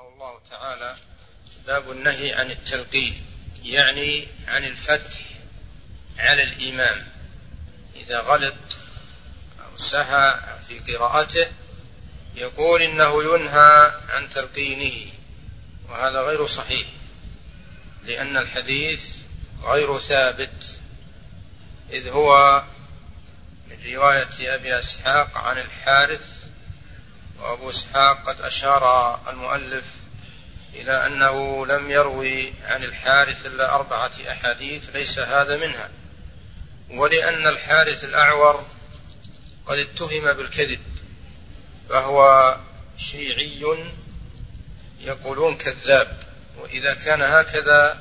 رحمه الله تعالى: باب النهي عن التلقين، يعني عن الفتح على الإمام إذا غلط أو سهى في قراءته، يقول إنه ينهى عن تلقينه، وهذا غير صحيح، لأن الحديث غير ثابت، إذ هو من رواية أبي إسحاق عن الحارث، وأبو إسحاق قد أشار المؤلف إلى أنه لم يروي عن الحارث إلا 4 أحاديث، ليس هذا منها، ولأن الحارث الأعور قد اتهم بالكذب، فهو شيعي يقولون كذاب، وإذا كان هكذا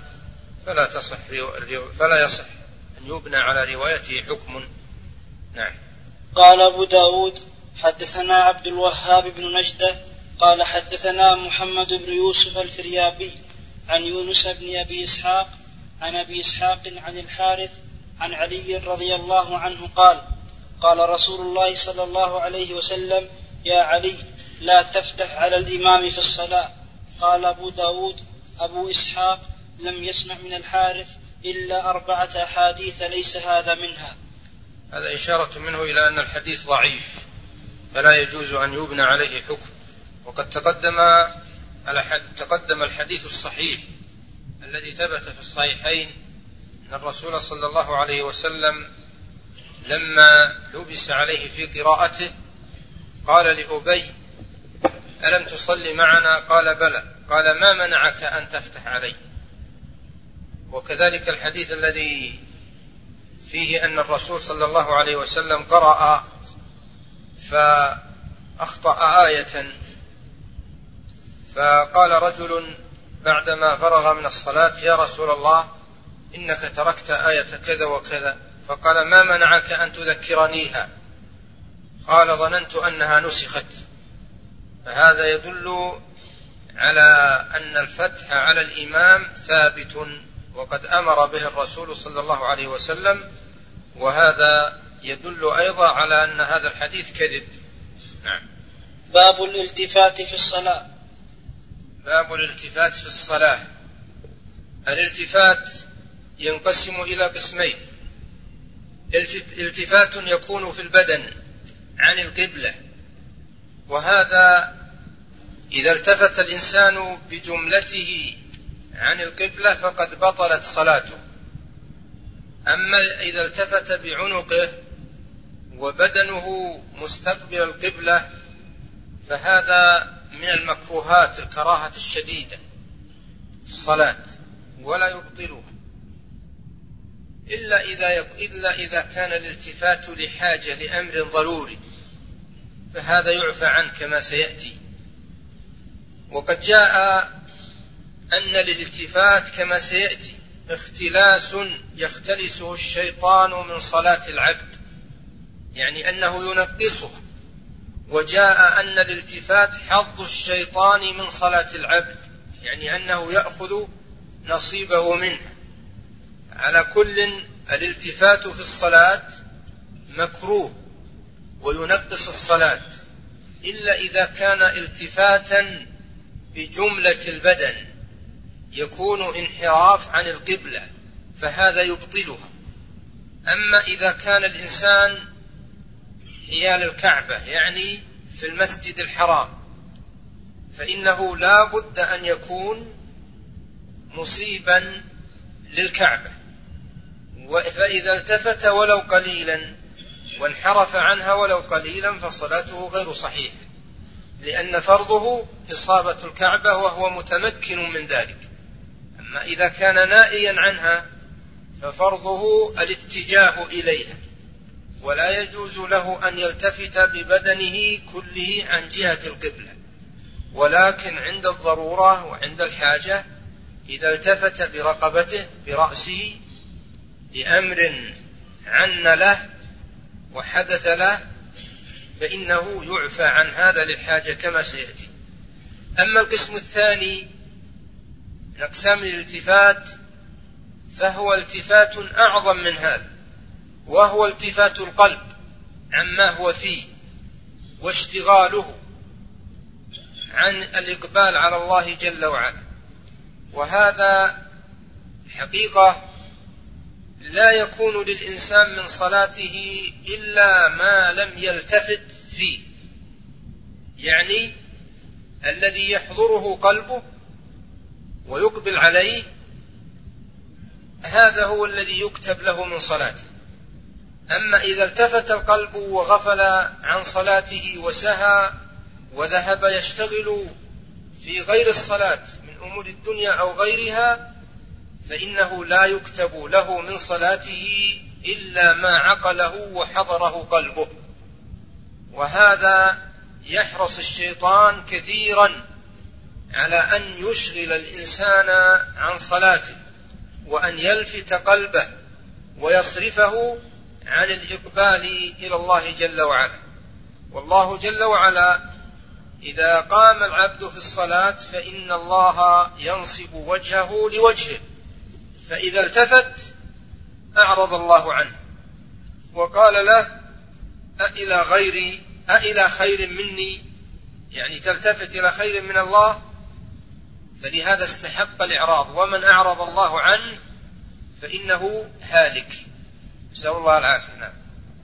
فلا يصح أن يبنى على روايته حكم. نعم. قال أبو داود: حدثنا عبد الوهاب بن نجدة قال حدثنا محمد بن يوسف الفريابي عن يونس بن أبي إسحاق عن أبي إسحاق عن الحارث عن علي رضي الله عنه قال: قال رسول الله صلى الله عليه وسلم: يا علي، لا تفتح على الإمام في الصلاة. قال أبو داود: أبو إسحاق لم يسمع من الحارث إلا 4 أحاديث ليس هذا منها. هذا إشارة منه إلى أن الحديث ضعيف، فلا يجوز أن يبنى عليه حكم. وقد تقدم الحديث الصحيح الذي ثبت في الصحيحين أن الرسول صلى الله عليه وسلم لما لبس عليه في قراءته قال لأبي: ألم تصلي معنا؟ قال: بلى. قال: ما منعك أن تفتح علي؟ وكذلك الحديث الذي فيه أن الرسول صلى الله عليه وسلم قرأ فأخطأ آية، فقال رجل بعدما فرغ من الصلاة: يا رسول الله، إنك تركت آية كذا وكذا. فقال: ما منعك أن تذكرنيها؟ قال: ظننت أنها نسخت. فهذا يدل على أن الفتح على الإمام ثابت، وقد أمر به الرسول صلى الله عليه وسلم، وهذا يدل أيضا على أن هذا الحديث كذب. نعم. باب الالتفات في الصلاة. باب الالتفات في الصلاة. الالتفات ينقسم إلى قسمين: التفات يكون في البدن عن القبلة، وهذا إذا التفت الإنسان بجملته عن القبلة فقد بطلت صلاته. أما إذا التفت بعنقه وبدنه مستقبل القبلة فهذا من المكروهات، الكراهة الشديدة في الصلاة، ولا يبطلها إلا إذا كان الالتفات لحاجة لأمر ضروري، فهذا يعفى عنه كما سيأتي. وقد جاء أن الالتفات كما سيأتي اختلاس يختلسه الشيطان من صلاة العبد، يعني أنه ينقصها. وجاء أن الالتفات حظ الشيطان من صلاة العبد، يعني أنه يأخذ نصيبه منها. على كل، الالتفات في الصلاة مكروه وينقص الصلاة، إلا إذا كان التفاتا بجملة البدن يكون انحراف عن القبلة، فهذا يبطلها. أما إذا كان الإنسان حيال الكعبة، يعني في المسجد الحرام، فإنه لا بد أن يكون مصيبا للكعبة، فإذا التفت ولو قليلا وانحرف عنها ولو قليلا فصلاته غير صحيحة، لأن فرضه إصابة الكعبة وهو متمكن من ذلك. أما إذا كان نائيا عنها ففرضه الاتجاه إليها، ولا يجوز له أن يلتفت ببدنه كله عن جهة القبلة، ولكن عند الضرورة وعند الحاجة إذا التفت برقبته برأسه لأمر عن له وحدث له فإنه يعفى عن هذا للحاجة كما سيأتي. أما القسم الثاني من أقسام الالتفات فهو التفات أعظم من هذا، وهو التفات القلب عما هو فيه واشتغاله عن الإقبال على الله جل وعلا. وهذا حقيقة لا يكون للإنسان من صلاته إلا ما لم يلتفت فيه، يعني الذي يحضره قلبه ويقبل عليه، هذا هو الذي يكتب له من صلاته. أما إذا التفت القلب وغفل عن صلاته وسهى وذهب يشتغل في غير الصلاة من أمور الدنيا أو غيرها، فإنه لا يكتب له من صلاته إلا ما عقله وحضره قلبه. وهذا يحرص الشيطان كثيرا على أن يشغل الإنسان عن صلاته، وأن يلفت قلبه ويصرفه عن الإقبال إلى الله جل وعلا. والله جل وعلا إذا قام العبد في الصلاة فإن الله ينصب وجهه لوجهه، فإذا التفت أعرض الله عنه وقال له أإلى خير مني، يعني تلتفت إلى خير من الله، فلهذا استحق الإعراض. ومن أعرض الله عنه فإنه هالك، نسأل الله العافية. نعم.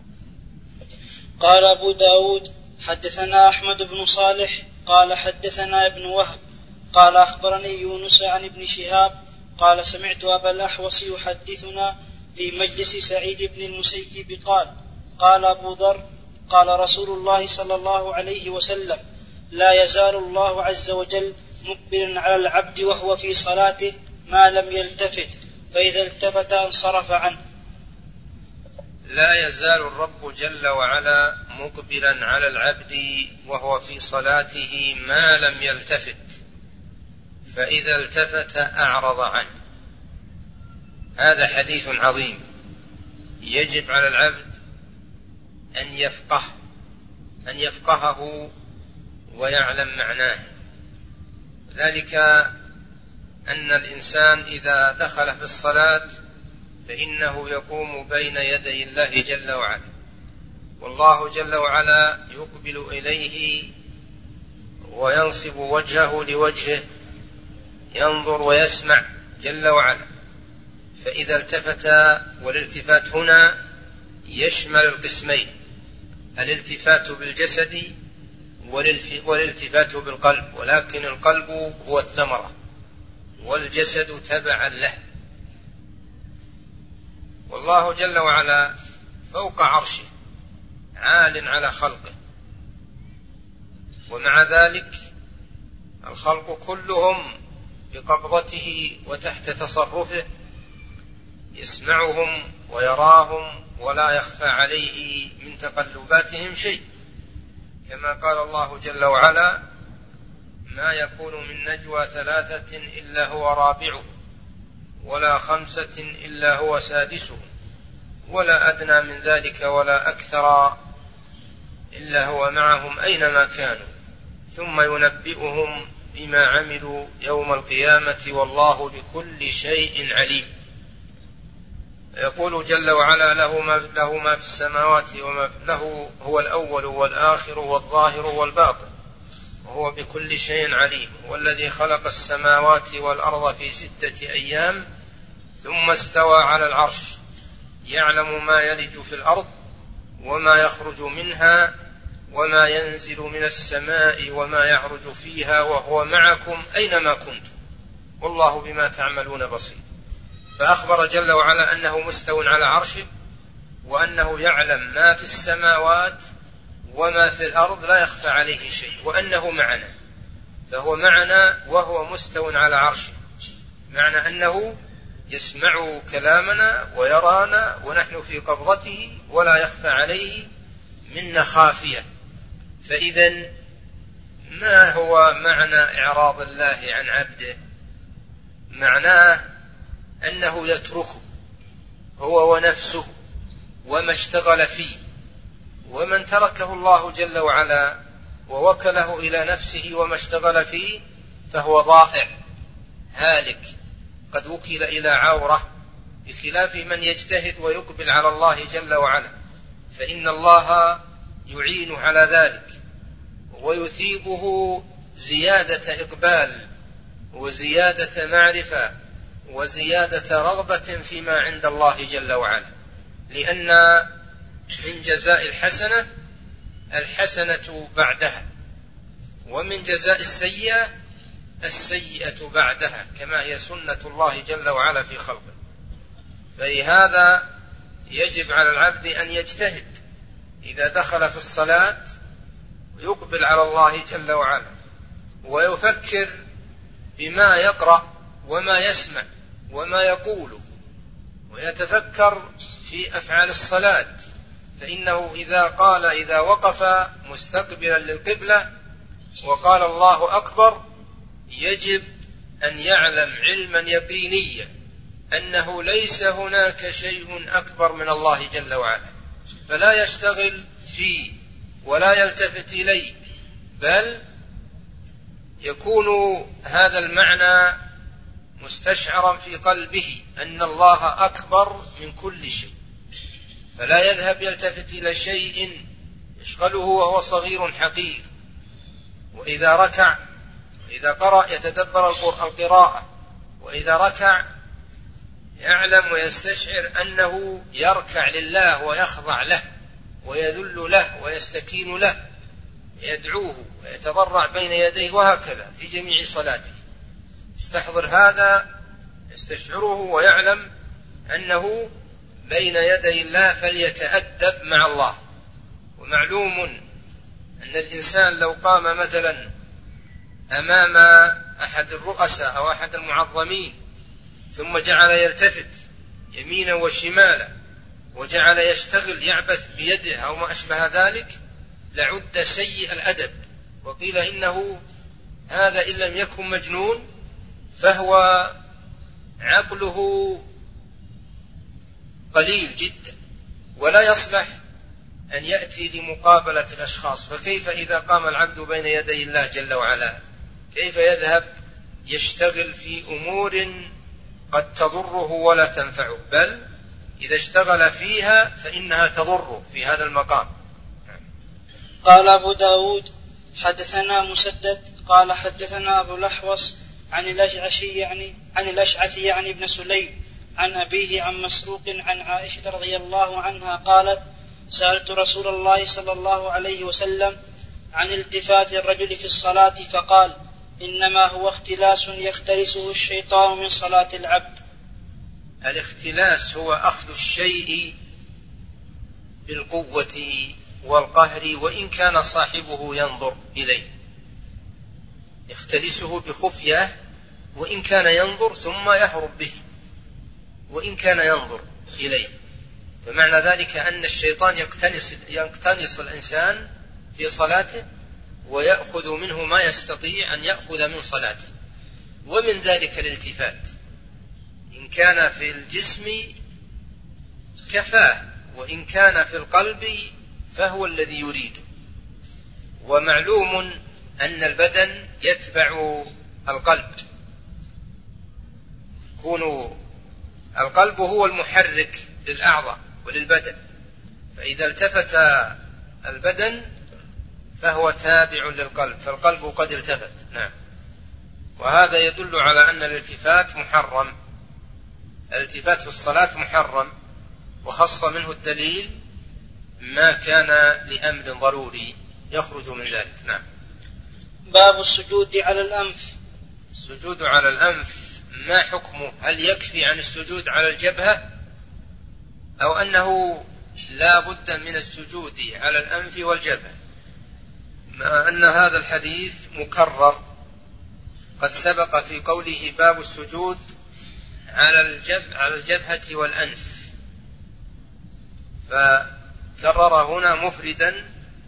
قال أبو داود حدثنا أحمد بن صالح قال حدثنا ابن وهب قال أخبرني يونس عن ابن شهاب قال سمعت أبا الأحوص يحدثنا في مجلس سعيد بن المسيب قال أبو ذر قال رسول الله صلى الله عليه وسلم لا يزال الله عز وجل مقبلا على العبد وهو في صلاته ما لم يلتفت، فإذا التفت انصرف عنه. لا يزال الرب جل وعلا مقبلا على العبد وهو في صلاته ما لم يلتفت، فإذا التفت أعرض عنه. هذا حديث عظيم يجب على العبد أن يفقهه ويعلم معناه. ذلك أن الإنسان إذا دخل في الصلاة فإنه يقوم بين يدي الله جل وعلا، والله جل وعلا يقبل إليه وينصب وجهه لوجهه، ينظر ويسمع جل وعلا. فإذا التفت، والالتفات هنا يشمل القسمين: الالتفات بالجسد والالتفات بالقلب، ولكن القلب هو الثمرة والجسد تبعا له. والله جل وعلا فوق عرشه عال على خلقه، ومع ذلك الخلق كلهم بقبضته وتحت تصرفه، يسمعهم ويراهم ولا يخفى عليه من تقلباتهم شيء، كما قال الله جل وعلا: ما يكون من نجوى 3 إلا هو رابعه ولا 5 إلا هو سادسه ولا أدنى من ذلك ولا أكثر إلا هو معهم أينما كانوا ثم ينبئهم بما عملوا يوم القيامة والله بكل شيء عليم. يقول جل وعلا: له ما في السماوات وما له هو الأول والآخر والظاهر والباطن وهو بكل شيء عليم. والذي خلق السماوات والأرض في 6 أيام ثم استوى على العرش يعلم ما يلج في الأرض وما يخرج منها وما ينزل من السماء وما يعرج فيها وهو معكم أينما كنتم والله بما تعملون بصير. فأخبر جل وعلا أنه مستو على عرشه، وأنه يعلم ما في السماوات وما في الأرض لا يخفى عليه شيء، وأنه معنا، فهو معنا وهو مستو على عرشه، معنى أنه يسمع كلامنا ويرانا ونحن في قبضته ولا يخفى عليه منا خافية. فإذا ما هو معنى إعراض الله عن عبده؟ معناه أنه يتركه هو ونفسه وما اشتغل فيه. ومن تركه الله جل وعلا ووكله إلى نفسه وما اشتغل فيه فهو ضائع هالك، قد وكل إلى عورة، بخلاف من يجتهد ويقبل على الله جل وعلا، فإن الله يعين على ذلك ويثيبه زيادة إقبال وزيادة معرفة وزيادة رغبة فيما عند الله جل وعلا، لأن من جزاء الحسنة بعدها، ومن جزاء السيئة بعدها، كما هي سنة الله جل وعلا في خلقه. فلهذا يجب على العبد أن يجتهد إذا دخل في الصلاة ويقبل على الله جل وعلا ويفكر بما يقرأ وما يسمع وما يقول، ويتفكر في أفعال الصلاة، فإنه إذا وقف مستقبلا للقبلة وقال الله أكبر يجب أن يعلم علما يقينيا أنه ليس هناك شيء أكبر من الله جل وعلا، فلا يشتغل فيه ولا يلتفت إليه، بل يكون هذا المعنى مستشعرا في قلبه أن الله أكبر من كل شيء، فلا يذهب يلتفت إلى شيء يشغله وهو صغير حقير. وإذا ركع وإذا قرأ يتدبر القراءة، وإذا ركع يعلم ويستشعر أنه يركع لله ويخضع له ويذل له ويستكين له، يدعوه ويتضرع بين يديه، وهكذا في جميع صلاته. يستحضر هذا، يستشعره ويعلم أنه بين يدي الله، فليتأدب مع الله. ومعلوم أن الإنسان لو قام مثلا أمام أحد الرؤساء أو أحد المعظمين ثم جعل يلتفت يمينا وشمالا وجعل يشتغل يعبث بيده أو ما أشبه ذلك لعد سيء الأدب، وقيل إنه هذا إن لم يكن مجنون فهو عقله قليل جدا ولا يصلح أن يأتي لمقابلة الأشخاص. فكيف إذا قام العبد بين يدي الله جل وعلا؟ كيف يذهب يشتغل في أمور قد تضره ولا تنفعه، بل إذا اشتغل فيها فإنها تضره في هذا المقام. قال أبو داود حدثنا مسدد قال حدثنا أبو الأحوص عن الأشعث يعني ابن سليم عن أبيه عن مسروق عن عائشة رضي الله عنها قالت: سألت رسول الله صلى الله عليه وسلم عن التفات الرجل في الصلاة فقال: إنما هو اختلاس يختلسه الشيطان من صلاة العبد. الاختلاس هو أخذ الشيء بالقوة والقهر وإن كان صاحبه ينظر إليه، يختلسه بخفية وإن كان ينظر، ثم يهرب به وإن كان ينظر إليه. فمعنى ذلك أن الشيطان يقتنص الإنسان في صلاته ويأخذ منه ما يستطيع أن يأخذ من صلاته، ومن ذلك الالتفات إن كان في الجسم كفاه، وإن كان في القلب فهو الذي يريد. ومعلوم أن البدن يتبع القلب، يكون القلب هو المحرك للأعضاء وللبدن، فإذا التفت البدن فهو تابع للقلب، فالقلب قد التفت. نعم. وهذا يدل على أن الالتفات محرم، الالتفات في الصلاة محرم، وخص منه الدليل ما كان لأمر ضروري يخرج من ذلك. نعم. باب السجود على الأنف. السجود على الأنف ما حكمه؟ هل يكفي عن السجود على الجبهة، أو أنه لا بد من السجود على الأنف والجبهة؟ مع أن هذا الحديث مكرر قد سبق في قوله باب السجود على الجبهة والأنف، فكرر هنا مفردا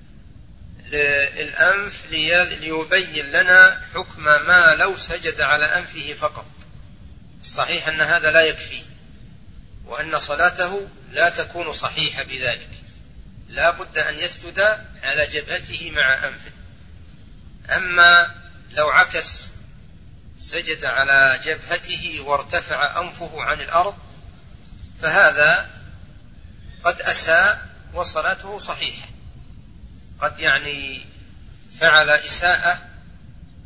للأنف ليبين لنا حكم ما لو سجد على أنفه فقط. الصحيح أن هذا لا يكفي، وأن صلاته لا تكون صحيحة بذلك، لا بد أن يسجد على جبهته مع أنفه. أما لو عكس سجد على جبهته وارتفع أنفه عن الأرض فهذا قد أساء وصلاته صحيحة، قد فعل إساءة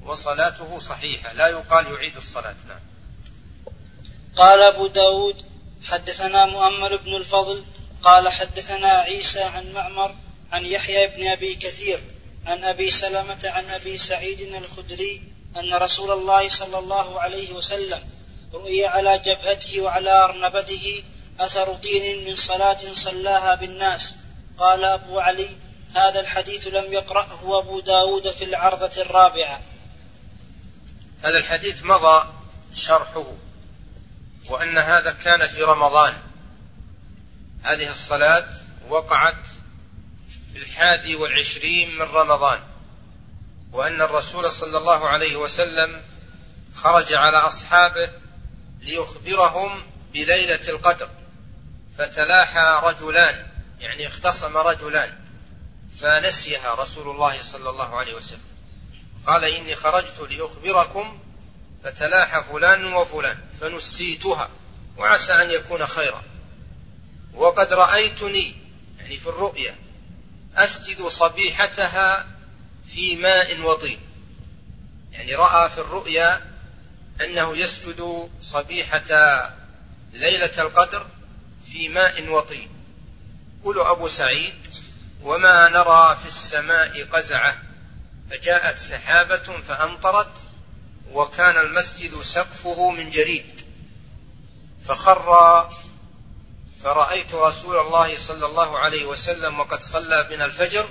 وصلاته صحيحة، لا يقال يعيد الصلاة. نعم. قال أبو داود حدثنا مؤمل بن الفضل قال حدثنا عيسى عن معمر عن يحيى بن أبي كثير عن أبي سلمة عن أبي سعيد الخدري أن رسول الله صلى الله عليه وسلم رؤي على جبهته وعلى أرنبته أثر طين من صلاة صلاها بالناس. قال أبو علي هذا الحديث لم يقرأه أبو داود في العرضة الرابعة. هذا الحديث مضى شرحه، وأن هذا كان في رمضان. هذه الصلاة وقعت في 21 من رمضان، وأن الرسول صلى الله عليه وسلم خرج على أصحابه ليخبرهم بليلة القدر، فتلاحى رجلان، يعني اختصم رجلان، فنسيها رسول الله صلى الله عليه وسلم. قال إني خرجت لأخبركم فتلاحى فلان وفلان فنسيتها، وعسى أن يكون خيرا، وقد رأيتني يعني في الرؤيا أسجد صبيحتها في ماء وطين، يعني رأى في الرؤيا أنه يسجد صبيحة ليلة القدر في ماء وطين. قل أبو سعيد وما نرى في السماء قزعة، فجاءت سحابة فأمطرت، وكان المسجد سقفه من جريد، فخر فرأيت رسول الله صلى الله عليه وسلم وقد صلى بنا الفجر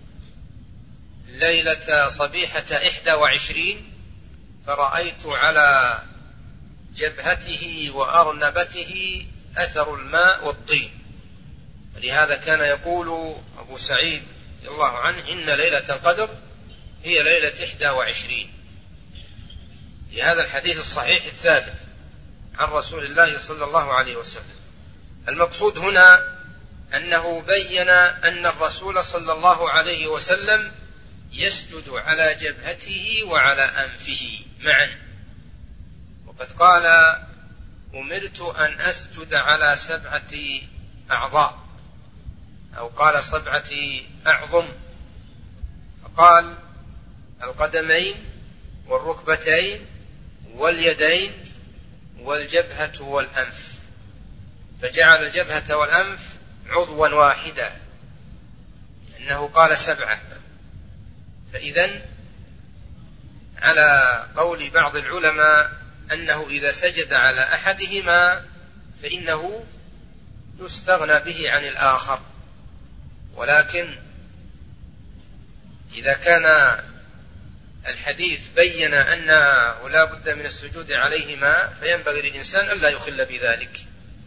ليلة صبيحة 21، فرأيت على جبهته وأرنبته أثر الماء والطين. ولهذا كان يقول أبو سعيد رضي الله عنه إن ليلة القدر هي ليلة 21، في هذا الحديث الصحيح الثابت عن رسول الله صلى الله عليه وسلم. المقصود هنا أنه بين أن الرسول صلى الله عليه وسلم يسجد على جبهته وعلى أنفه معا، وقد قال أمرت أن أسجد على 7 أعضاء، أو قال 7 أعظم، فقال القدمين والركبتين واليدين والجبهة والأنف، فجعل الجبهة والأنف عضوا واحدا، إنه قال 7. فإذن على قول بعض العلماء أنه إذا سجد على أحدهما فإنه يستغنى به عن الآخر، ولكن إذا كان الحديث بين أنه لا بد من السجود عليهما فينبغي للإنسان ألا يخل بذلك.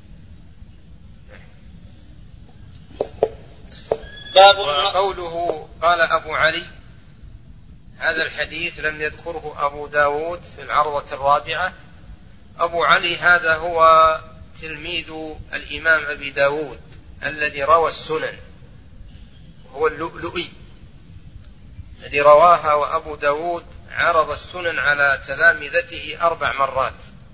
وقوله قال أبو علي هذا الحديث لم يذكره أبو داود في العروة الرابعة. أبو علي هذا هو تلميذ الإمام أبي داود الذي روى السنن، هو اللؤلؤي الذي رواها، وأبو داود عرض السنن على تلامذته 4 مرات.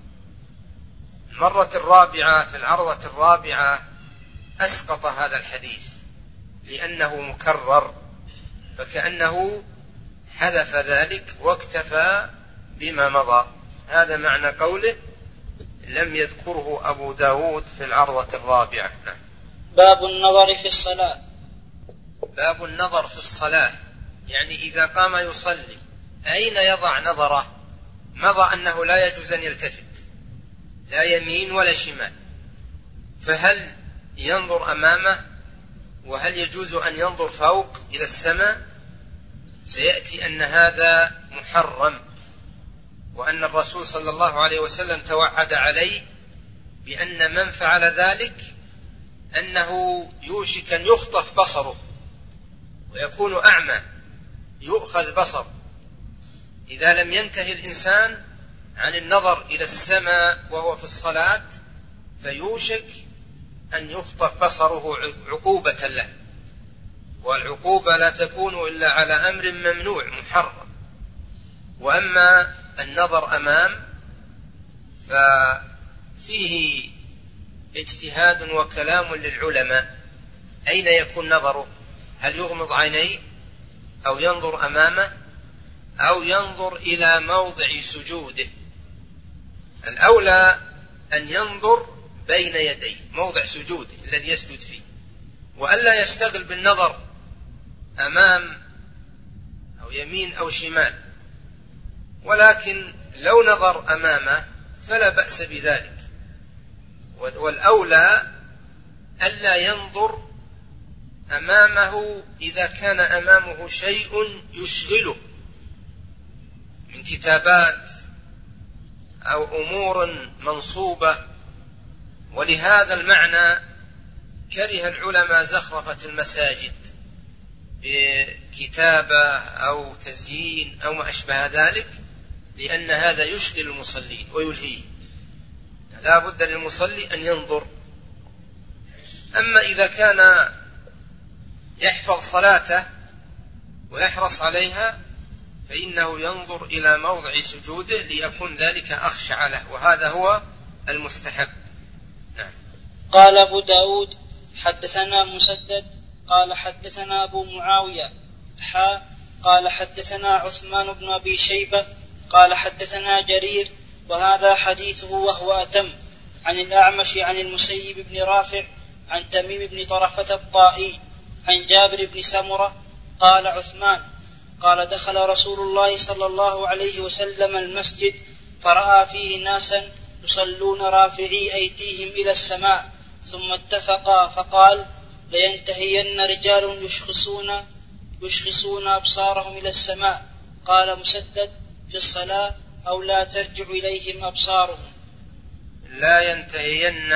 المرة الرابعة في العرضة الرابعة أسقط هذا الحديث لأنه مكرر، فكأنه حذف ذلك واكتفى بما مضى. هذا معنى قوله لم يذكره أبو داود في العرضة الرابعة. باب النظر في الصلاة. باب النظر في الصلاة، يعني إذا قام يصلي أين يضع نظره؟ مضى أنه لا يجوز أن يلتفت لا يمين ولا شمال، فهل ينظر أمامه؟ وهل يجوز أن ينظر فوق إلى السماء؟ سيأتي أن هذا محرم، وأن الرسول صلى الله عليه وسلم توعد عليه بأن من فعل ذلك أنه يوشك أن يخطف بصره ويكون أعمى، يؤخذ بصر إذا لم ينتهي الإنسان عن النظر إلى السماء وهو في الصلاة، فيوشك أن يخطف بصره عقوبة له، والعقوبة لا تكون إلا على أمر ممنوع محرم. وأما النظر أمام ففيه اجتهاد وكلام للعلماء، أين يكون نظره؟ هل يغمض عينيه أو ينظر أمامه أو ينظر إلى موضع سجوده. الأولى أن ينظر بين يديه موضع سجوده الذي يسجد فيه، وألا يشتغل بالنظر أمام أو يمين أو شمال، ولكن لو نظر أمامه فلا بأس بذلك. والأولى ألا ينظر أمامه إذا كان أمامه شيء يشغله من كتابات أو أمور منصوبة. ولهذا المعنى كره العلماء زخرفة المساجد بكتابة أو تزيين أو ما أشبه ذلك، لأن هذا يشغل المصلين ويلهيه. لا بد للمصلي أن ينظر. أما إذا كان يحفظ صلاته ويحرص عليها فإنه ينظر إلى موضع سجوده ليكون ذلك أخشع له، وهذا هو المستحب. نعم. قال أبو داود حدثنا مسدد قال حدثنا أبو معاوية قال حدثنا عثمان بن أبي شيبة قال حدثنا جرير وهذا حديثه وهو أتم عن الأعمش عن المسيب بن رافع عن تميم بن طرفة الطائي عن جابر بن سمرة قال عثمان قال دخل رسول الله صلى الله عليه وسلم المسجد فرأى فيه ناسا يصلون رافعي أيديهم إلى السماء ثم اتفقا فقال لينتهين رجال يشخصون أبصارهم إلى السماء. قال مسدد في الصلاة أو لا ترجع إليهم أبصارهم. لا ينتهين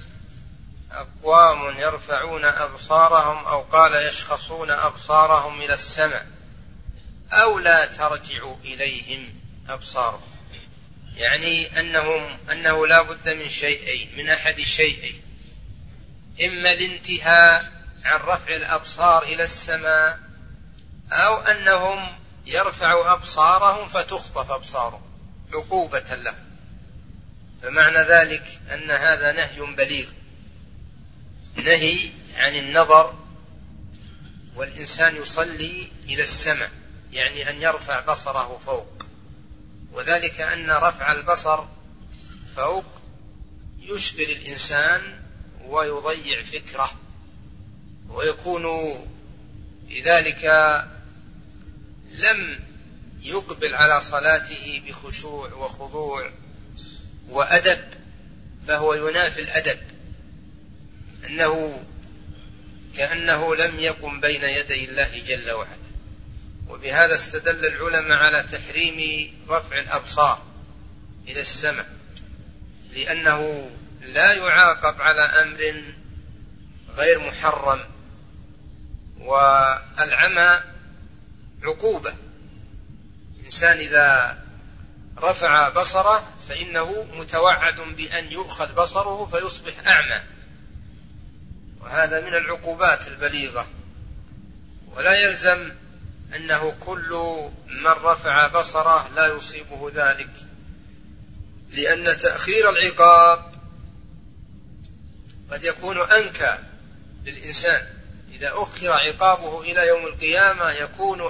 أقوام يرفعون أبصارهم أو قال يشخصون أبصارهم إلى السماء أو لا ترجع إليهم أبصارهم، يعني أنه لا بد من شيئين، من أحد الشيئين: إما الانتهاء عن رفع الأبصار إلى السماء، أو أنهم يرفعوا أبصارهم فتخطف أبصارهم عقوبة لهم. فمعنى ذلك أن هذا نهي بليغ، نهي عن النظر والإنسان يصلي إلى السماء، يعني أن يرفع بصره فوق، وذلك أن رفع البصر فوق يشغل الإنسان ويضيع فكره، ويكون بذلك لم يقبل على صلاته بخشوع وخضوع وأدب، فهو ينافي الأدب، كأنه لم يقم بين يدي الله جل وعلا. وبهذا استدل العلماء على تحريم رفع الأبصار إلى السماء، لأنه لا يعاقب على أمر غير محرم، والعمى عقوبة. الإنسان إذا رفع بصره فإنه متوعد بأن يؤخذ بصره فيصبح أعمى، وهذا من العقوبات البليغة. ولا يلزم أنه كل من رفع بصره لا يصيبه ذلك، لأن تأخير العقاب قد يكون أنكى للإنسان. إذا أخر عقابه إلى يوم القيامة يكون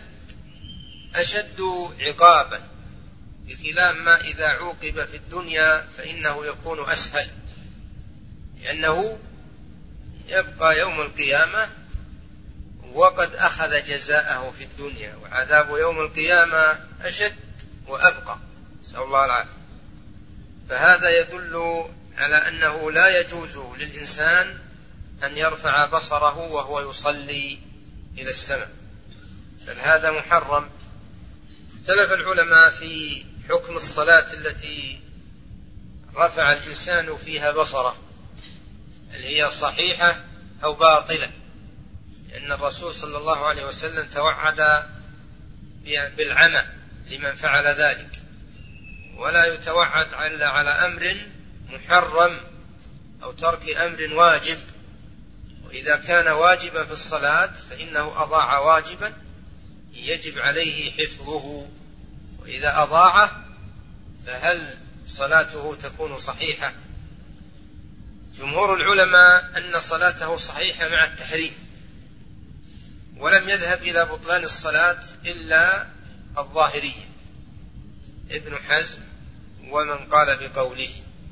أشد عقابا، بخلاف ما إذا عوقب في الدنيا فإنه يكون أسهل، لأنه يبقى يوم القيامة وقد أخذ جزاءه في الدنيا، وعذاب يوم القيامة أشد وأبقى، نسأل الله العافية. فهذا يدل على أنه لا يجوز للإنسان أن يرفع بصره وهو يصلي إلى السماء، بل هذا محرم. اختلف العلماء في حكم الصلاة التي رفع الإنسان فيها بصره، هل هي صحيحة أو باطلة، لأن الرسول صلى الله عليه وسلم توعد بالعمى لمن فعل ذلك، ولا يتوعد على أمر محرم أو ترك أمر واجب. وإذا كان واجبا في الصلاة فإنه أضاع واجبا يجب عليه حفظه، وإذا أضاعه فهل صلاته تكون صحيحة؟ جمهور العلماء أن صلاته صحيحة مع التحريم، ولم يذهب إلى بطلان الصلاة إلا الظاهرية ابن حزم ومن قال بقوله.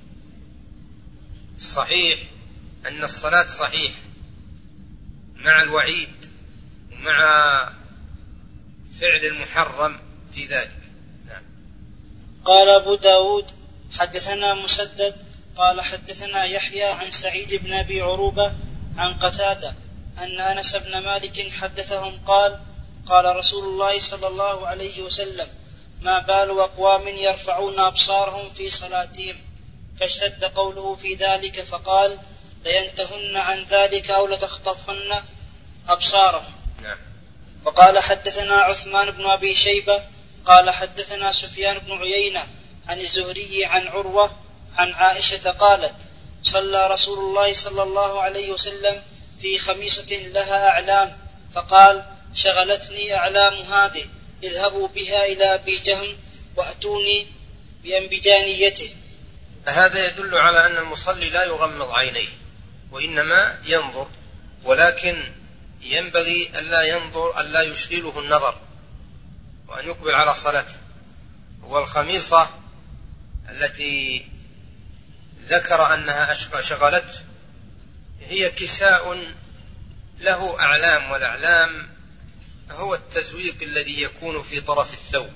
الصحيح أن الصلاة صحيح مع الوعيد ومع فعل المحرم في ذلك. نعم. قال أبو داود حدثنا مسدد قال حدثنا يحيى عن سعيد بن أبي عروبة عن قتادة أن أنس بن مالك حدثهم قال قال رسول الله صلى الله عليه وسلم ما بال أقوام يرفعون أبصارهم في صلاتهم، فاشتد قوله في ذلك فقال لينتهن عن ذلك أو لتخطفن أبصارهم. نعم. وقال حدثنا عثمان بن أبي شيبة قال حدثنا سفيان بن عيينة عن الزهري عن عروة عن عائشة قالت صلى رسول الله صلى الله عليه وسلم في خميصة لها أعلام فقال شغلتني أعلام هذه اذهبوا بها إلى أبي جهم وأتوني بأنبجانيته. هذا يدل على أن المصلي لا يغمض عينيه وإنما ينظر، ولكن ينبغي ألا يشغله النظر وأن يقبل على صلاته. والخميصة التي ذكر أنها شغلته هي كساء له أعلام، والأعلام هو التزويق الذي يكون في طرف الثوب،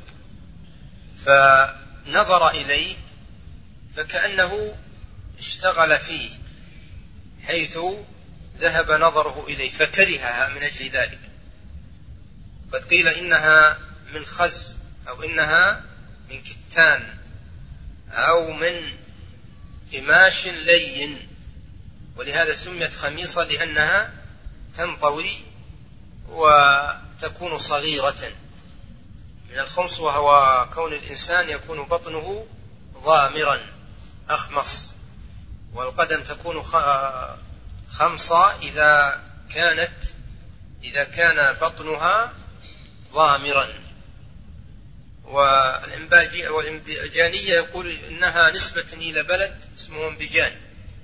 فنظر إليه فكأنه اشتغل فيه حيث ذهب نظره إليه فكرهها من أجل ذلك. قد قيل إنها من خز أو إنها من كتان أو من قماش لين، ولهذا سميت خميصة لأنها تنطوي وتكون صغيرة من الخمس، وهو كون الإنسان يكون بطنه ضامرا أخمص، والقدم تكون خمصة إذا كان بطنها ضامرا. والإنبجانية يقول إنها نسبة إلى بلد اسمه انبجان.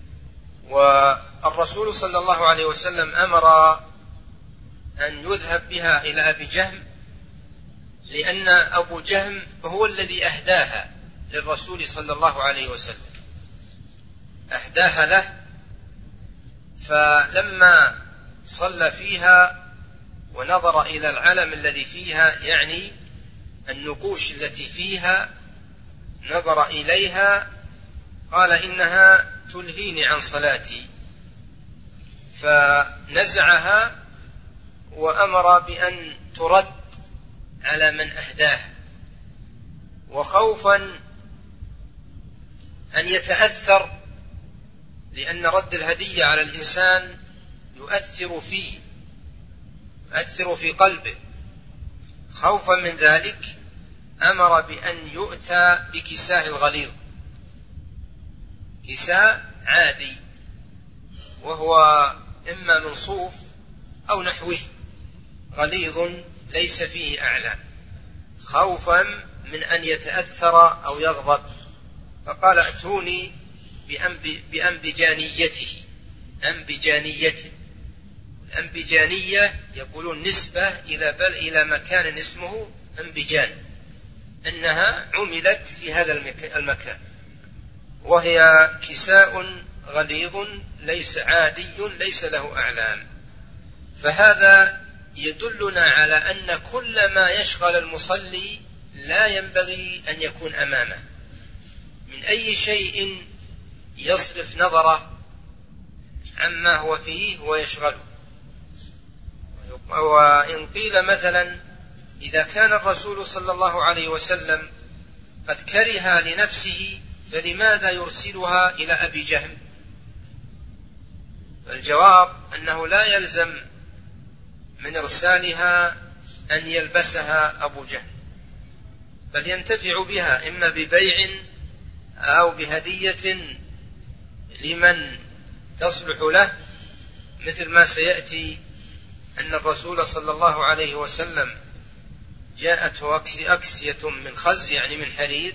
والرسول صلى الله عليه وسلم أمر أن يذهب بها إلى أبي جهم، لأن أبو جهم هو الذي أهداها للرسول صلى الله عليه وسلم، أهداها له. فلما صلى فيها ونظر إلى العلم الذي فيها، يعني النقوش التي فيها، نظر إليها قال إنها تلهيني عن صلاتي، فنزعها وأمر بأن ترد على من أهداها، وخوفا أن يتأثر، لأن رد الهدية على الإنسان يؤثر في قلبه. خوفا من ذلك أمر بأن يؤتى بكساء الغليظ، كساء عادي وهو إما من صوف أو نحوه غليظ ليس فيه أعلام، خوفا من أن يتأثر أو يغضب. فقال ائتوني بأنبجانيته. الأنبجانية يقولون نسبة إلى مكان اسمه أنبجان، أنها عملت في هذا المكان، وهي كساء غليظ ليس عادي ليس له أعلام. فهذا يدلنا على أن كل ما يشغل المصلي لا ينبغي أن يكون أمامه من أي شيء يصرف نظره عما هو فيه ويشغله. وإن قيل مثلا إذا كان الرسول صلى الله عليه وسلم قد كره لنفسه فلماذا يرسلها إلى أبي جهم؟ الجواب أنه لا يلزم من إرسالها أن يلبسها أبو جهم، بل ينتفع بها إما ببيع أو بهدية لمن تصلح له، مثل ما سيأتي أن الرسول صلى الله عليه وسلم جاءته أكسية من خز يعني من حرير،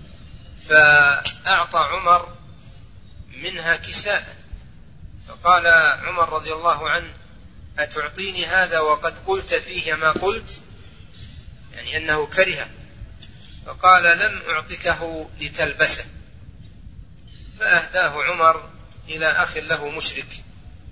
فأعطى عمر منها كساء، فقال عمر رضي الله عنه أتعطيني هذا وقد قلت فيه ما قلت؟ يعني أنه كره، فقال لم أعطكه لتلبسه، فأهداه عمر إلى أخ له مشرك.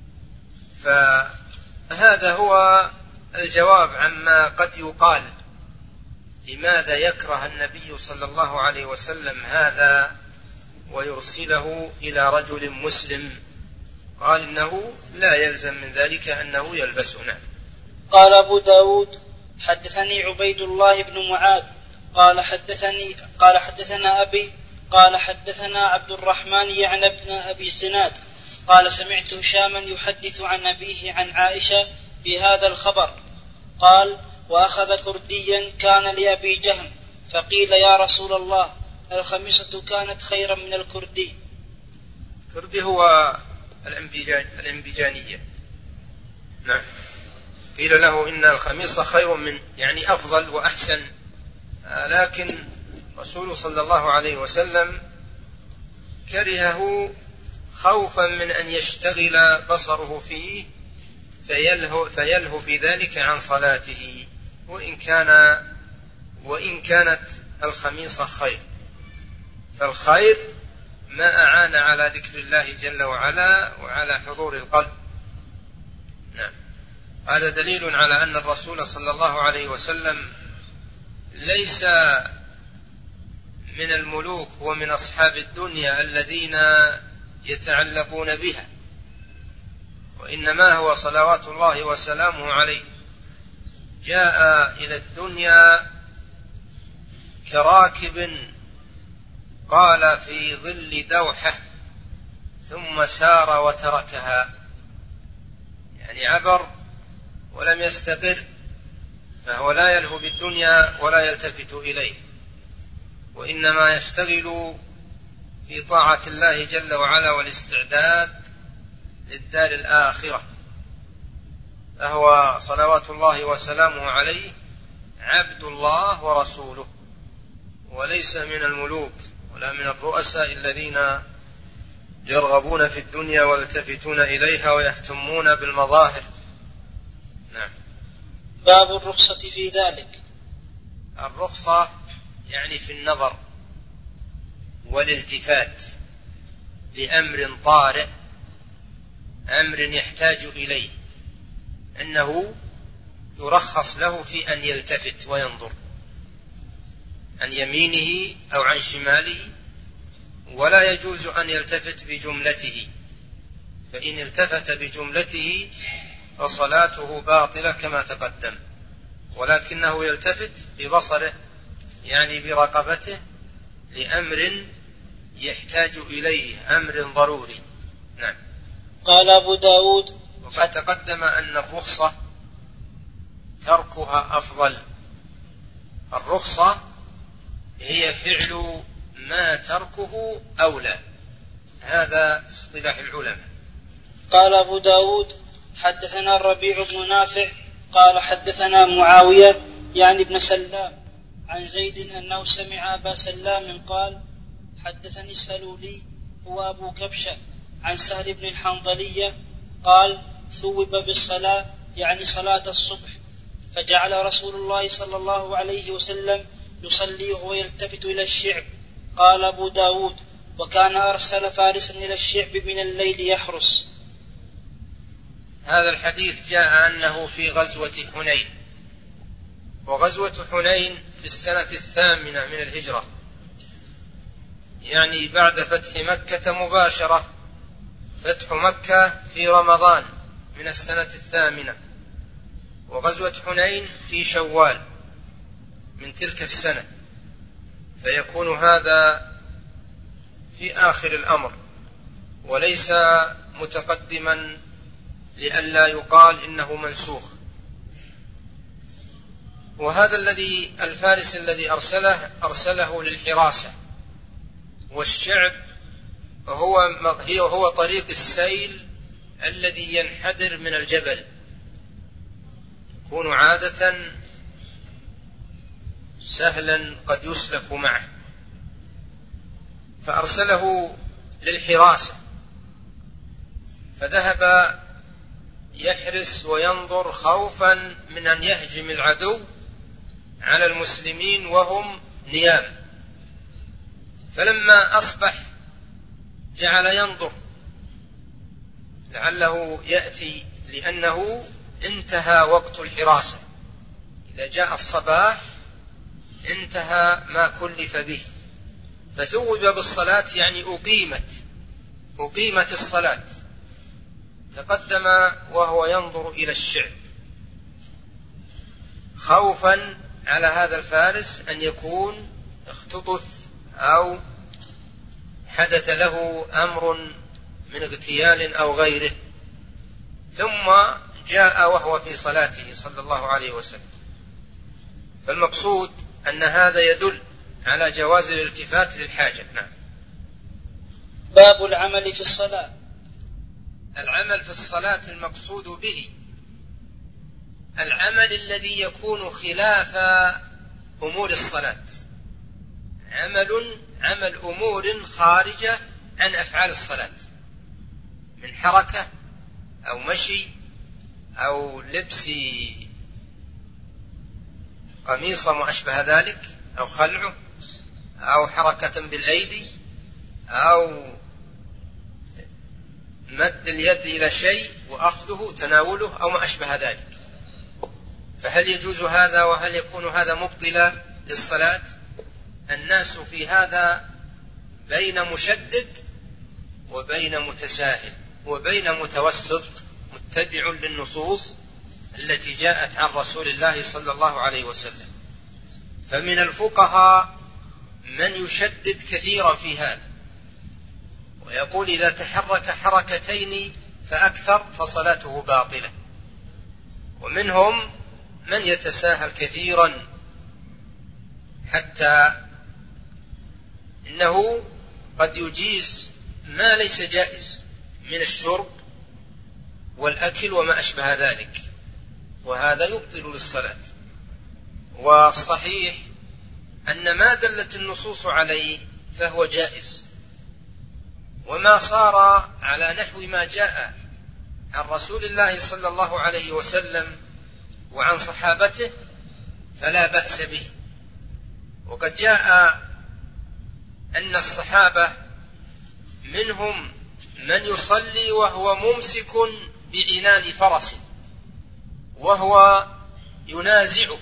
فهذا هو الجواب عما قد يقال لماذا يكره النبي صلى الله عليه وسلم هذا ويرسله إلى رجل مسلم. قال إنه لا يلزم من ذلك أنه يلبسه. قال أبو داود حدثني عبيد الله بن معاذ قال حدثنا أبي قال حدثنا عبد الرحمن يعني ابن أبي الزناد قال سمعت هشاما يحدث عن أبيه عن عائشة في هذا الخبر. قال وأخذ كرديا كان لأبي جهم فقيل يا رسول الله الخميصة كانت خيرا من الكردي. الكردي هو الأنبيجانية. نعم. قيل له إن الخميصة خير من، يعني أفضل وأحسن، لكن رسول صلى الله عليه وسلم كرهه خوفا من أن يشتغل بصره فيه فيلهو بذلك عن صلاته، وإن كانت الخميصة خير، فالخير ما أعان على ذكر الله جل وعلا وعلى حضور القلب. نعم. هذا دليل على أن الرسول صلى الله عليه وسلم ليس من الملوك ومن أصحاب الدنيا الذين يتعلقون بها، وإنما هو صلوات الله وسلامه عليه جاء إلى الدنيا كراكب قال في ظل دوحة ثم سار وتركها، يعني عبر ولم يستقر، فهو لا يلهو بالدنيا ولا يلتفت إليه، وإنما يشتغل في طاعة الله جل وعلا والاستعداد للدار الآخرة. فهو صلوات الله وسلامه عليه عبد الله ورسوله، وليس من الملوك ولا من الرؤساء الذين يرغبون في الدنيا ويلتفتون إليها ويهتمون بالمظاهر. نعم. باب الرخصة في ذلك. الرخصة يعني في النظر والالتفات لأمر طارئ، أمر يحتاج إليه، أنه يرخص له في أن يلتفت وينظر عن يمينه أو عن شماله، ولا يجوز أن يلتفت بجملته، فإن التفت بجملته فصلاته باطلة كما تقدم، ولكنه يلتفت ببصره يعني برقبته لأمر يحتاج إليه، أمر ضروري. نعم. قال أبو داود وقد تقدم أن الرخصة تركها أفضل. الرخصة هي فعل ما تركه أولى، هذا اصطلاح العلماء. قال أبو داود حدثنا الربيع بن نافع قال حدثنا معاوية يعني ابن سلام عن زيد أنه سمع أبا سلام قال حدثني السلولي هو أبو كبشة عن سهل بن الحنظلية قال ثوب بالصلاة يعني صلاة الصبح، فجعل رسول الله صلى الله عليه وسلم يصلي وهو يلتفت إلى الشعب. قال أبو داود وكان أرسل فارسا إلى الشعب من الليل يحرس. هذا الحديث جاء أنه في غزوة حنين، وغزوة حنين في السنة 8 من الهجرة، يعني بعد فتح مكة مباشرة، فتح مكة في رمضان من السنة 8، وغزوة حنين في شوال من تلك السنة، فيكون هذا في آخر الأمر وليس متقدما لئلا يقال إنه منسوخ. وهذا الفارس الذي أرسله للحراسة، والشعب هو طريق السيل الذي ينحدر من الجبل، يكون عادة سهلا قد يسلك معه، فأرسله للحراسة، فذهب يحرس وينظر خوفا من أن يهجم العدو على المسلمين وهم نيام، فلما أصبح جعل ينظر لعله يأتي، لأنه انتهى وقت الحراسة، إذا جاء الصباح انتهى ما كلف به، فثوب بالصلاة يعني أقيمت الصلاة. تقدم وهو ينظر إلى الشعب خوفا على هذا الفارس أن يكون اختطف أو حدث له أمر من اغتيال أو غيره، ثم جاء وهو في صلاته صلى الله عليه وسلم. فالمقصود أن هذا يدل على جواز الالتفات للحاجة. نعم. باب العمل في الصلاة. العمل في الصلاة المقصود به العمل الذي يكون خلاف أمور الصلاة، عمل أمور خارجة عن أفعال الصلاة، من حركة أو مشي أو لبس قميص وما أشبه ذلك، أو خلعه، أو حركة بالأيدي، أو مد اليد إلى شيء وأخذه تناوله أو ما أشبه ذلك. فهل يجوز هذا وهل يكون هذا مبطلا للصلاة؟ الناس في هذا بين مشدد وبين متساهل وبين متوسط متبع للنصوص التي جاءت عن رسول الله صلى الله عليه وسلم. فمن الفقهاء من يشدد كثيرا في هذا ويقول إذا تحرك حركتين فأكثر فصلاته باطلة، ومنهم من يتساهل كثيرا حتى إنه قد يجيز ما ليس جائز من الشرب والأكل وما أشبه ذلك، وهذا يبطل للصلاة. والصحيح أن ما دلت النصوص عليه فهو جائز، وما صار على نحو ما جاء عن رسول الله صلى الله عليه وسلم وعن صحابته فلا بأس به. وقد جاء أن الصحابة منهم من يصلي وهو ممسك بعنان فرس وهو ينازعه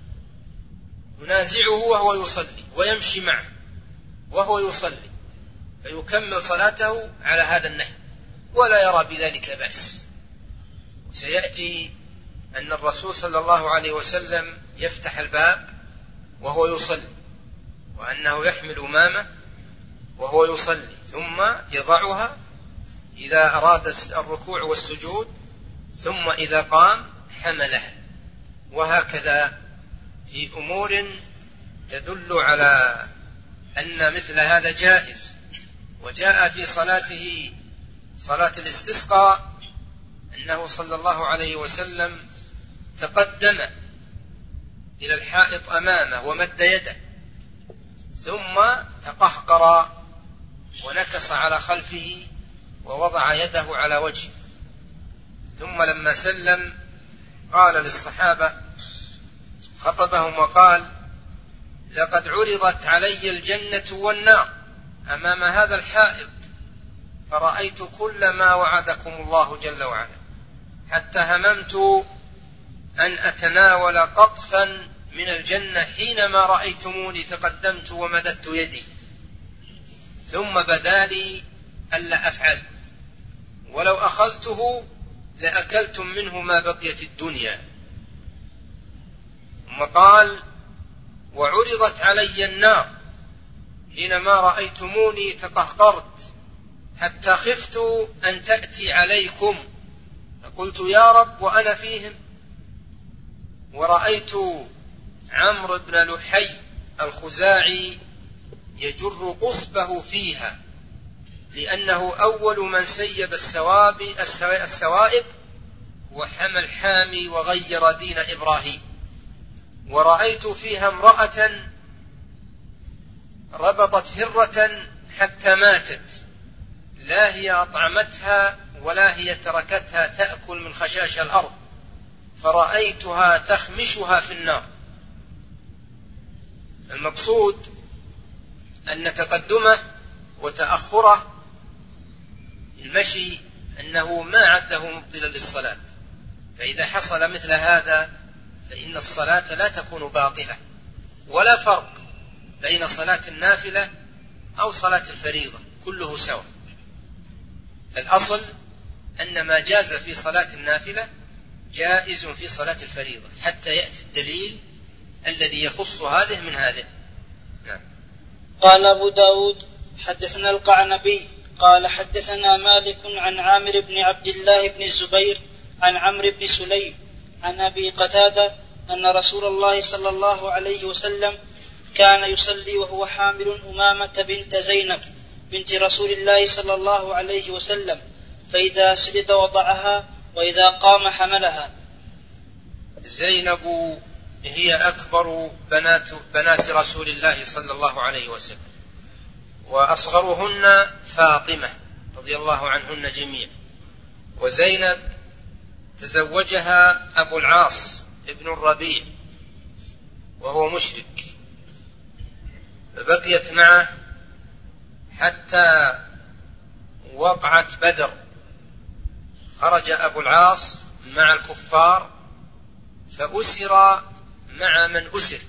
وهو يصلي، ويمشي معه وهو يصلي، فيكمل صلاته على هذا النحو ولا يرى بذلك بأس. وسيأتي أن الرسول صلى الله عليه وسلم يفتح الباب وهو يصلي، وأنه يحمل أمامه وهو يصلي ثم يضعها إذا أراد الركوع والسجود، ثم إذا قام حملها، وهكذا في أمور تدل على أن مثل هذا جائز. وجاء في صلاته صلاة الاستسقاء أنه صلى الله عليه وسلم تقدم إلى الحائط أمامه ومد يده، ثم تقهقر ونكص على خلفه ووضع يده على وجهه، ثم لما سلم قال للصحابة خطبهم وقال: لقد عرضت علي الجنة والنار أمام هذا الحائط، فرأيت كل ما وعدكم الله جل وعلا، حتى هممت أن أتناول قطفا من الجنة حينما رأيتموني تقدمت ومددت يدي، ثم بدا لي ألا أفعل، ولو أخذته لأكلتم منه ما بقيت الدنيا. ثم قال: وعرضت علي النار حينما رأيتموني تقهقرت حتى خفت أن تأتي عليكم، فقلت يا رب وأنا فيهم. ورأيت عمرو بن لحي الخزاعي يجر قصبه فيها، لأنه أول من سيب السوائب وحمى الحامي وغير دين إبراهيم. ورأيت فيها امرأة ربطت هرة حتى ماتت، لا هي أطعمتها ولا هي تركتها تأكل من خشاش الأرض، فرأيتها تخمشها في النار. المقصود أن تقدمه وتأخره المشي أنه ما عده مبطلا للصلاة، فإذا حصل مثل هذا فإن الصلاة لا تكون باطلة، ولا فرق بين صلاة النافلة أو صلاة الفريضة، كله سواء. الأصل أن ما جاز في صلاة النافلة جائز في صلاة الفريضة حتى يأتي الدليل الذي يخص هذه من هذه. نعم. قال أبو داود حدثنا القعنبي قال حدثنا مالك عن عامر بن عبد الله بن الزبير عن عمرو بن سليم عن أبي قتادة أن رسول الله صلى الله عليه وسلم كان يصلي وهو حامل أمامة بنت زينب بنت رسول الله صلى الله عليه وسلم، فإذا سجد وضعها وإذا قام حملها. زينب هي أكبر بنات رسول الله صلى الله عليه وسلم، وأصغرهن فاطمة رضي الله عنهن جميعا. وزينب تزوجها أبو العاص ابن الربيع وهو مشرك، فبقيت معه حتى وقعت بدر. خرج أبو العاص مع الكفار فأسر مع من أسر،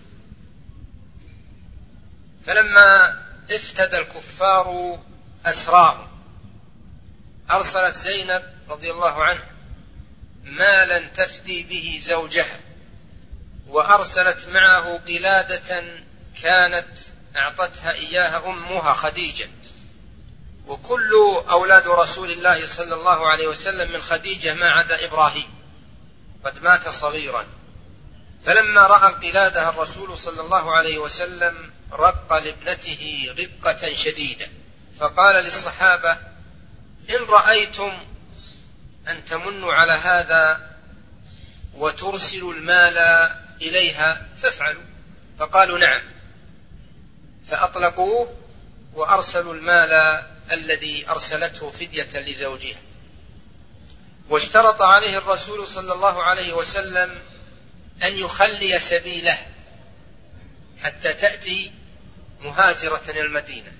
فلما افتدى الكفار أسراهم أرسلت زينب رضي الله عنها مالا تفدي به زوجها، وأرسلت معه قلادة كانت أعطتها إياها أمها خديجة، وكل أولاد رسول الله صلى الله عليه وسلم من خديجة ما عدا إبراهيم قد مات صغيرا. فلما رأى القلادة الرسول صلى الله عليه وسلم رق لابنته رقة شديدة، فقال للصحابة: إن رأيتم أن تمنوا على هذا وترسلوا المال إليها فافعلوا. فقالوا: نعم. فأطلقوه وأرسلوا المال الذي أرسلته فدية لزوجها. واشترط عليه الرسول صلى الله عليه وسلم أن يخلي سبيله حتى تأتي مهاجرة المدينة،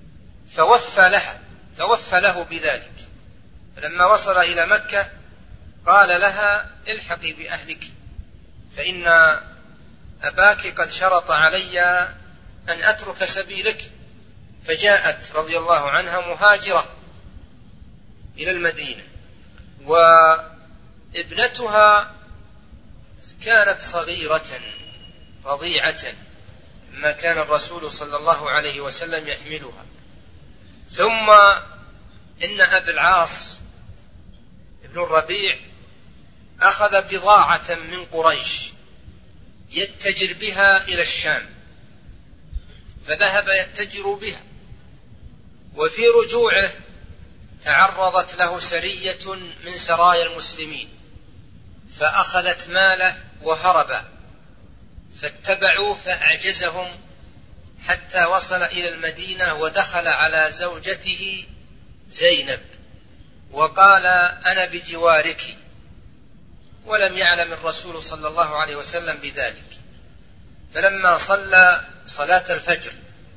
فوفى له بذلك. فلما وصل إلى مكة قال لها: الحقي بأهلك، فإن أباك قد شرط علي أن أترك سبيلك. فجاءت رضي الله عنها مهاجرة إلى المدينة، وابنتها كانت صغيرة رضيعة ما كان الرسول صلى الله عليه وسلم يحملها. ثم إن أبي العاص ابن الربيع أخذ بضاعة من قريش يتجر بها إلى الشام، فذهب يتجر بها، وفي رجوعه تعرضت له سرية من سرايا المسلمين فأخذت ماله وهرب، فاتبعوا فأعجزهم حتى وصل إلى المدينة ودخل على زوجته زينب وقال: أنا بجوارك، ولم يعلم الرسول صلى الله عليه وسلم بذلك. فلما صلى صلاة الفجر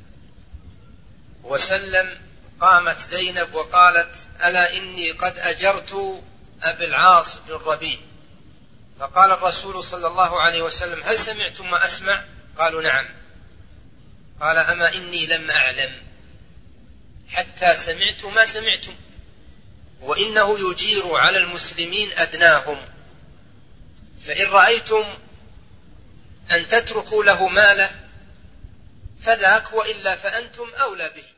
وسلم قامت زينب وقالت: ألا إني قد أجرت أبي العاص بن الربيع. فقال الرسول صلى الله عليه وسلم: هل سمعتم ما أسمع؟ قالوا: نعم. قال: أما إني لم أعلم حتى سمعت ما سمعتم، وإنه يجير على المسلمين أدناهم، فإن رأيتم أن تتركوا له ماله فذاك، وإلا فأنتم أولى به.